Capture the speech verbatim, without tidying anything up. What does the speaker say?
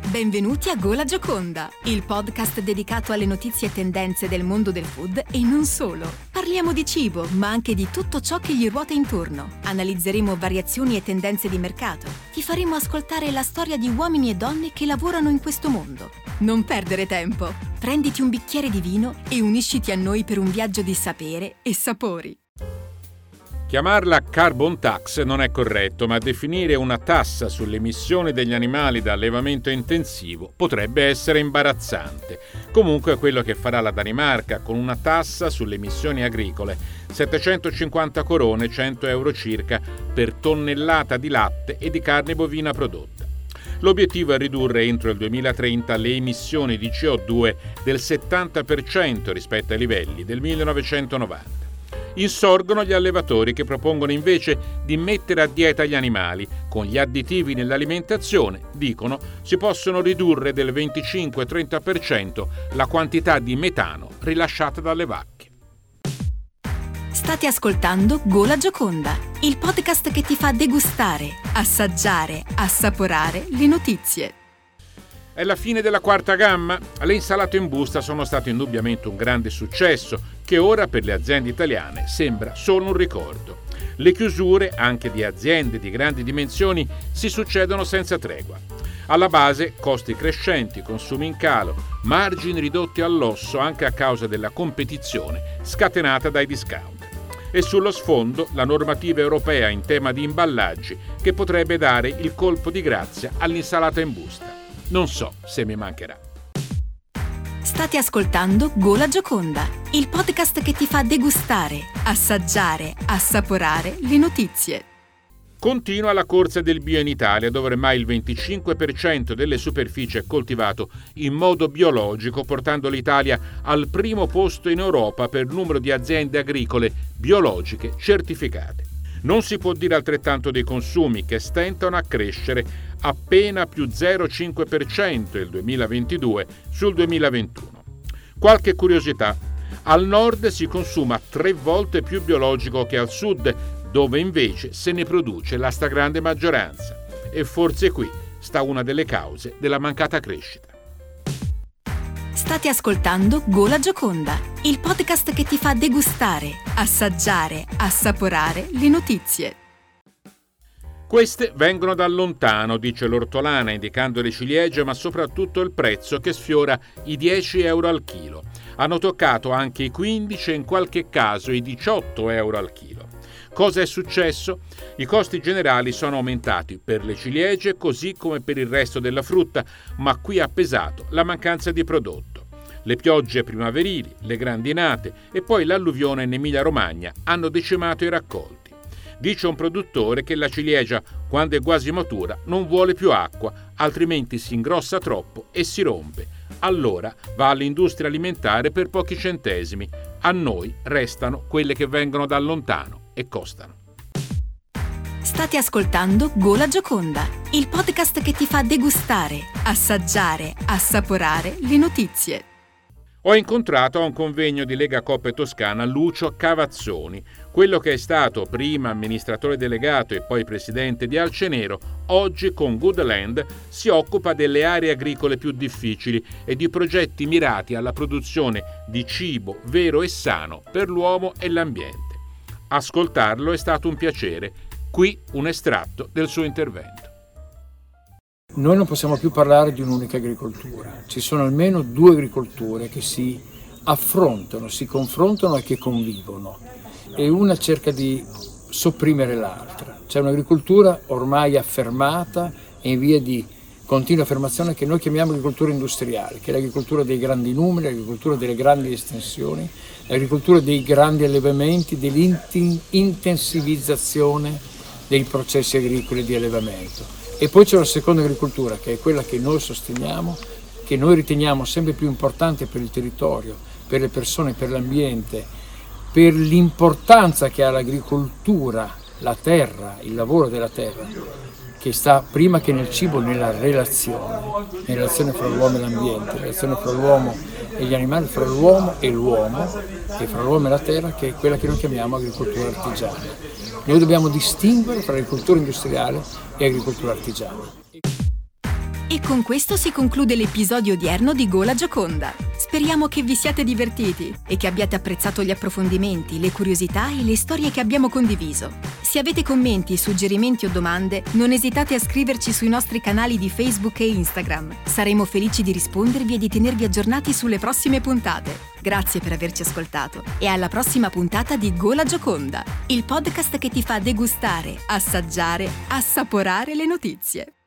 Benvenuti a Gola Gioconda, il podcast dedicato alle notizie e tendenze del mondo del food e non solo. Parliamo di cibo, ma anche di tutto ciò che gli ruota intorno. Analizzeremo variazioni e tendenze di mercato. Ti faremo ascoltare la storia di uomini e donne che lavorano in questo mondo. Non perdere tempo. Prenditi un bicchiere di vino e unisciti a noi per un viaggio di sapere e sapori. Chiamarla carbon tax non è corretto, ma definire una tassa sulle emissioni degli animali da allevamento intensivo potrebbe essere imbarazzante. Comunque è quello che farà la Danimarca con una tassa sulle emissioni agricole, settecentocinquanta corone, cento euro circa, per tonnellata di latte e di carne bovina prodotta. L'obiettivo è ridurre entro il duemilatrenta le emissioni di C O due del settanta per cento rispetto ai livelli del millenovecentonovanta. Insorgono gli allevatori che propongono invece di mettere a dieta gli animali. Con gli additivi nell'alimentazione, dicono, si possono ridurre del venticinque-trenta per cento la quantità di metano rilasciata dalle vacche. State ascoltando Gola Gioconda, il podcast che ti fa degustare, assaggiare, assaporare le notizie. È la fine della quarta gamma? Le insalate in busta sono state indubbiamente un grande successo che ora per le aziende italiane sembra solo un ricordo. Le chiusure, anche di aziende di grandi dimensioni, si succedono senza tregua. Alla base costi crescenti, consumi in calo, margini ridotti all'osso anche a causa della competizione scatenata dai discount. E sullo sfondo la normativa europea in tema di imballaggi che potrebbe dare il colpo di grazia all'insalata in busta. Non so se mi mancherà. State ascoltando Gola Gioconda, il podcast che ti fa degustare, assaggiare, assaporare le notizie. Continua la corsa del bio in Italia, dove ormai il venticinque per cento delle superfici è coltivato in modo biologico, portando l'Italia al primo posto in Europa per numero di aziende agricole biologiche certificate. Non si può dire altrettanto dei consumi, che stentano a crescere appena più zero virgola cinque per cento il duemilaventidue sul duemilaventuno. Qualche curiosità: al nord si consuma tre volte più biologico che al sud, dove invece se ne produce la stragrande maggioranza. E forse qui sta una delle cause della mancata crescita. State ascoltando Gola Gioconda, il podcast che ti fa degustare, assaggiare, assaporare le notizie. Queste vengono da lontano, dice l'ortolana, indicando le ciliegie, ma soprattutto il prezzo che sfiora i dieci euro al chilo. Hanno toccato anche i quindici e in qualche caso i diciotto euro al chilo. Cosa è successo? I costi generali sono aumentati per le ciliegie così come per il resto della frutta, ma qui ha pesato la mancanza di prodotto. Le piogge primaverili, le grandinate e poi l'alluvione in Emilia-Romagna hanno decimato i raccolti. Dice un produttore che la ciliegia, quando è quasi matura, non vuole più acqua, altrimenti si ingrossa troppo e si rompe. Allora va all'industria alimentare per pochi centesimi. A noi restano quelle che vengono da lontano e costano. State ascoltando Gola Gioconda, il podcast che ti fa degustare, assaggiare, assaporare le notizie. Ho incontrato a un convegno di Lega Coop Toscana Lucio Cavazzoni, quello che è stato prima amministratore delegato e poi presidente di Alcenero, oggi con Goodland si occupa delle aree agricole più difficili e di progetti mirati alla produzione di cibo vero e sano per l'uomo e l'ambiente. Ascoltarlo è stato un piacere. Qui un estratto del suo intervento. Noi non possiamo più parlare di un'unica agricoltura, ci sono almeno due agricolture che si affrontano, si confrontano e che convivono e una cerca di sopprimere l'altra. C'è un'agricoltura ormai affermata e in via di continua affermazione che noi chiamiamo agricoltura industriale, che è l'agricoltura dei grandi numeri, l'agricoltura delle grandi estensioni, l'agricoltura dei grandi allevamenti, dell'intensivizzazione dei processi agricoli di allevamento. E poi c'è una seconda agricoltura, che è quella che noi sosteniamo, che noi riteniamo sempre più importante per il territorio, per le persone, per l'ambiente, per l'importanza che ha l'agricoltura, la terra, il lavoro della terra, che sta prima che nel cibo nella relazione, nella relazione fra l'uomo e l'ambiente, la relazione fra l'uomo e gli animali, fra l'uomo e l'uomo, e fra l'uomo e la terra, che è quella che noi chiamiamo agricoltura artigiana. Noi dobbiamo distinguere tra agricoltura industriale e agricoltura artigiana. E con questo si conclude l'episodio odierno di Gola Gioconda. Speriamo che vi siate divertiti e che abbiate apprezzato gli approfondimenti, le curiosità e le storie che abbiamo condiviso. Se avete commenti, suggerimenti o domande, non esitate a scriverci sui nostri canali di Facebook e Instagram. Saremo felici di rispondervi e di tenervi aggiornati sulle prossime puntate. Grazie per averci ascoltato e alla prossima puntata di Gola Gioconda, il podcast che ti fa degustare, assaggiare, assaporare le notizie.